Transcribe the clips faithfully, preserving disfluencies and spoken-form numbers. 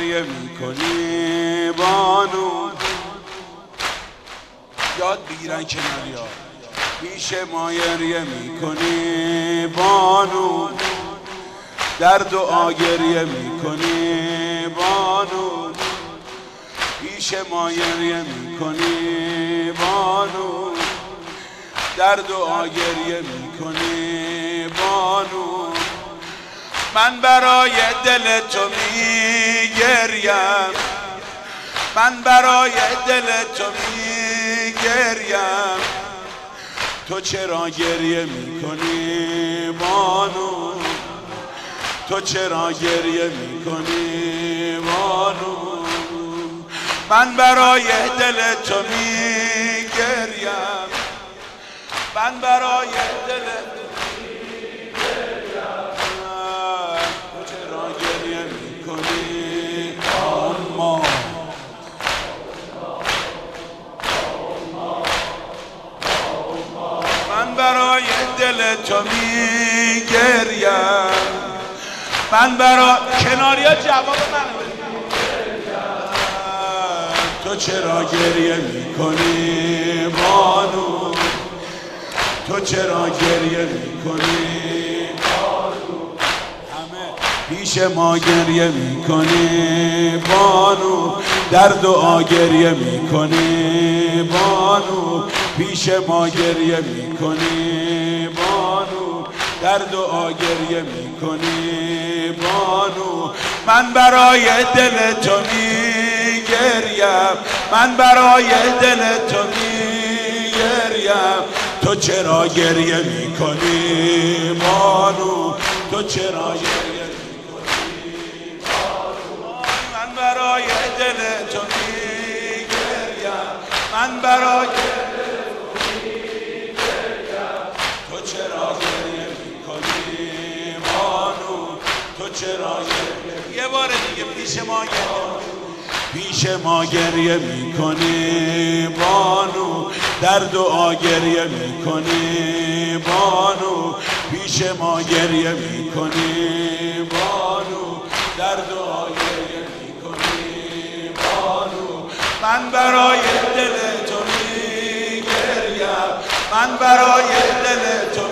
گریه میکنی بانو، یاد بگیرن کناریا. پیش ما گریه میکنی بانو، در دعا گریه میکنی بانو، پیش ما گریه میکنی بانو، در دعا گریه میکنی بانو. من برای دل تو میگریم، من برای دل تو میگریم، تو چرا گریه میکنی بانو، تو چرا گریه میکنی بانو. من برای دل تو میگریم، من برای دل تو میگریم، تو چرا گریه میکنی اما. من برای دل تو میگریم، من برای کناریا جواب من. تو چرا گریه میکنی بانو، تو چرا گریه میکنی بانو. همه پیش ما گریه میکنی بانو، در دعا گریه میکنی بانو، پیش ما گریه میکنی بانو، در دعا گریه میکنی بانو. من برای دل تو میگریم، من برای دل تو میگریم، تو چرا گریه میکنی بانو، تو چرا گریه میکنی بانو. من برای دل تو میگریم، من برای دل تو میگریم، تو چرا گریه میکنی بانو، تو چرا گریه. یه بار دیگه پیش ما گریه، پیش ما گریه میکنی بانو، در دعا گریه میکنی بانو، پیش ما گریه میکنی بانو، در دعا گریه میکنی بانو. من برای دل تو میگریم، من برای دل تو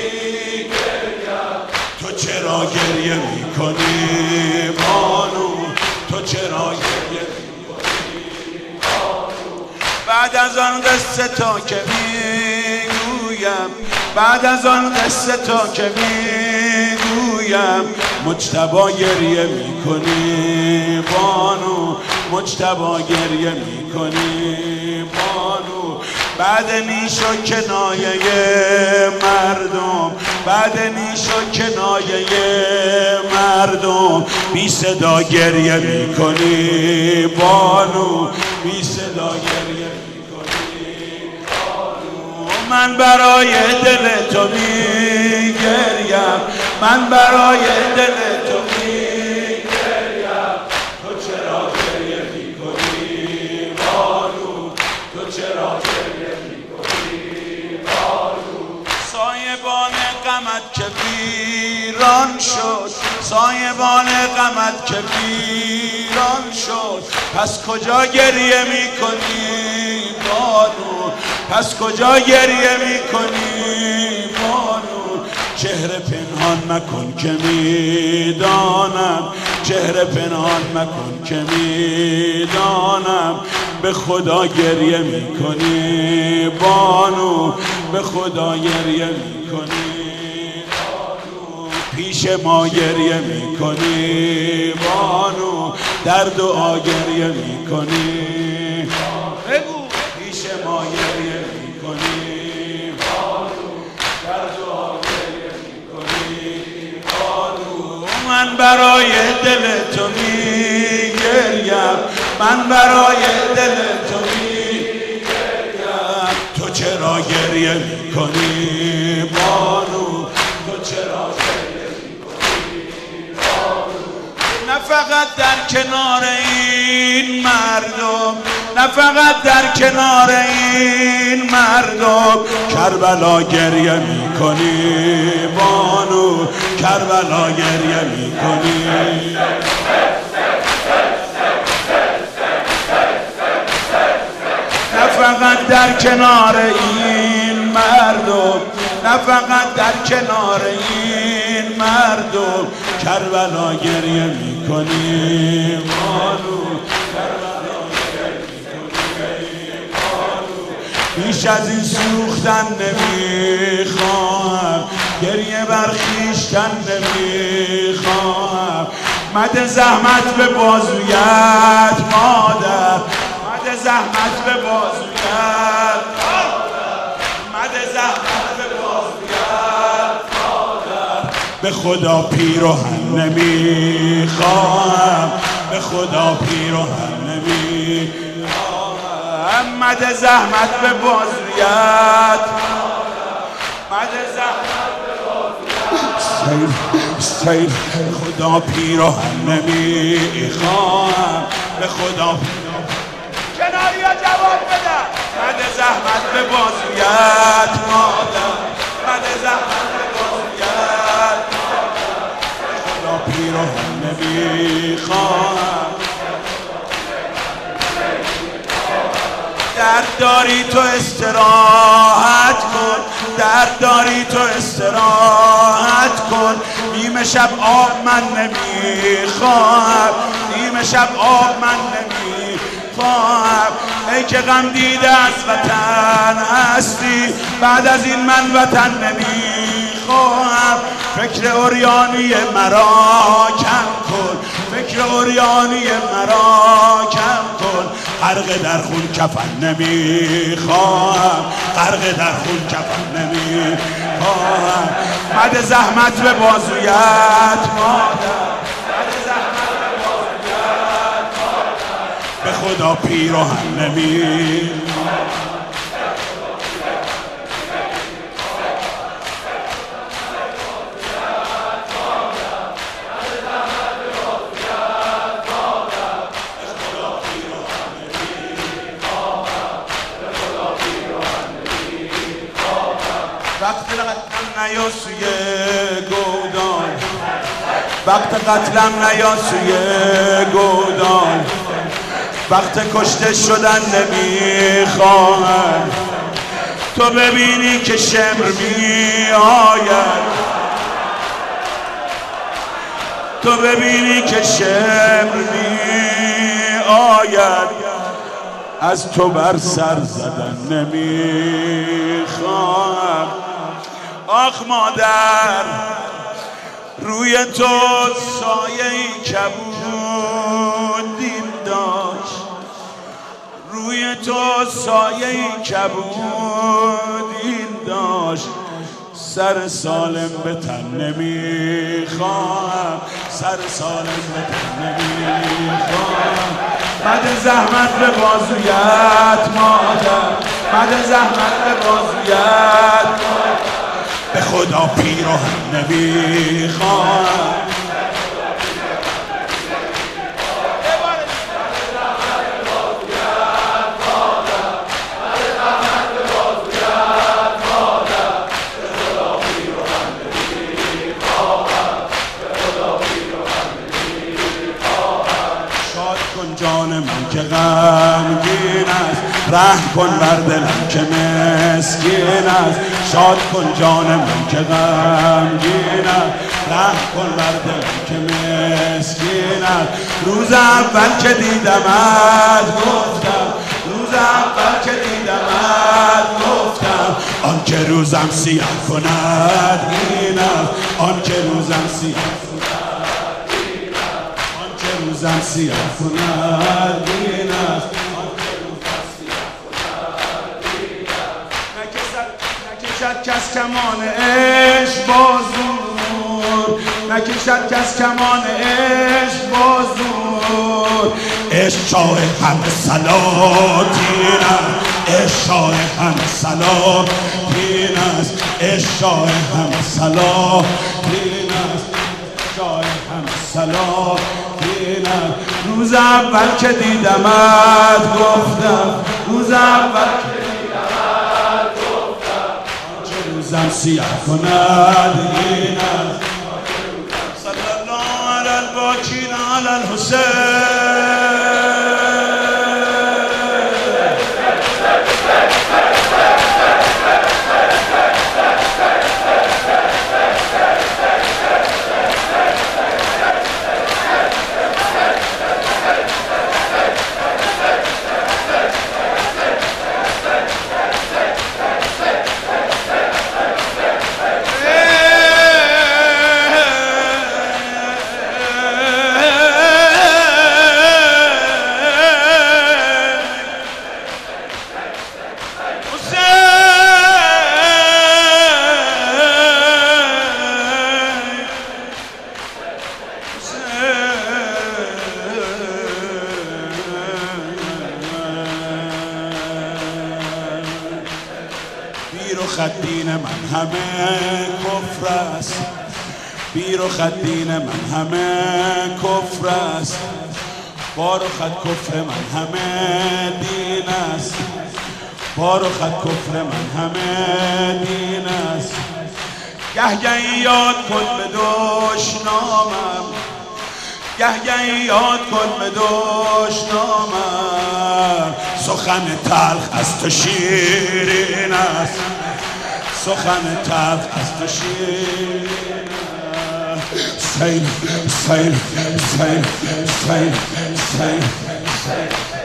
میگریم، تو چرا گریه میکنی بانو، تو چرا گریه میکنی بانو. بعد از آن قصه تا که میگویم، بعد از آن قصه تا که میگویم، مجتبی گریه میکنی بانو، مجتبی گریه میکنی بانو. بعد نیش و کنایه مردم، بعد نیش و کنایه مردم، بی صدا گریه میکنی بانو، بی صدا گریه میکنی بانو. من برای دل تو میگریم، من برای دل تو میگریم، تو چرا گریه میکنی بانو، تو چرا گریه میکنی بانو. سایبان غمت که ویران شد، سایبان غمت که ویران شد، پس کجا گریه میکنی بانو، پس کجا گریه میکنی بانو. چهره پنهان مکن که میدانم، چهره پنهان مکن که میدانم، به خدا گریه میکنی بانو، به خدا گریه میکنی بانو. پیش ما گریه میکنی بانو، در دعا گریه میکنی بگو. پیش ما گریه میکنی بانو، در دعا گریه میکنی بانو. من برای دل تو میگریم، من برای دل تو میگریم، تو چرا گریه میکنی بانو، تو چرا گریه میکنی بانو. نه فقط در کنار این مردم، نه فقط در کنار این مردم، کربلا گریه میکنی بانو، کربلا گریه میکنی. فقط در کنار این مردم، نه فقط در کنار این مردم کربلا گریه میکنیم مانو، کربلا گریه میکنیم مانو. بیش از این سوختن نمیخوام، گریه بر خویشتن نمیخوام. مده زحمت به بازویت مادر، مده زحمت به بازویت مادر، مده زحمت به بازویت مادر. به خدا پیراهن نمیخوام، به خدا پیراهن نمیخوام. مده زحمت به بازویت مادر، مده زحمت به بازویت. سیل خدا پیراهن نمیخوام، به خدا کناریا جواب بده. مده زحمت به بازویت مادر، مده زحمت به بازویت مادر. به خدا پیراهن نمیخوام. درد داری تو استراحت کن، درد داری تو استراحت کن. نیمه شب آب من نمیخوام، نیمه شب آب من نمیخوام. ای که غم دیده از وطن هستی، بعد از این من وطن نمیخوام. فکر اوریانی مرا کم کن، فکر اوریانی مرا کم کن. غرق در خون کفن نمیخوام، غرق در خون کفن نمیخوام. مده زحمت به بازویت مادر، مده زحمت به بازویت مادر. به خدا پیراهن نمیخوام. وقت قتلم نیا سوی گودال، وقت قتلم نیا سوی گودال. وقت کشته شدن نمیخواهم، تو ببینی که شمر می آید، تو ببینی که شمر می آید. از تو بر سر زدن نمیخوام. آخ مادر روی تو سایه کبودیم داشت، روی تو سایه کبودیم داشت. سر سالم به تن نمیخوام، سر سالم به تن نمیخوام. مده زحمت به بازویت مادر، مده زحمت به بازویت مادر. به خدا پیراهن نمیخوام. جان من که غمگین است، رحم کن بر دلم که مسکین است. شاد کن جان من که غمگین است، رحم کن بر دلم که مسکین است. روز اول که دیدمت گفتم، روز اول که دیدمت گفتم. آن که روزم سیاه کند این است، آن که روزم سیاه روزم سیاه کند این است. نکشد کس کمان عشق بازور، نکشد کس کمان عشق بازور. عشق شاه همه سلاطین است، عشق شاه همه سلاطین است. عشق شاه همه سلاطین است، شاه همه سلاطین است. روز اول که دیدمت گفتم، روز اول که دیدمت گفتم. آنچه روزم سیاه کند این است. صلی الله علی الباکین علی الحسین. بیرو خط دین من همه کفر است، بیرو خط دین من همه کفر است، بارو خط کفر من همه دین است، بارو خط کفر من همه دین است. گه گهی یاد کن به دشنامم، گه گهی یاد کن به دشنامم، سخن تلخ از تو شیرین است، سخن تلخ از تو شیرین است. سیل سیل سیل سیل سیل سیل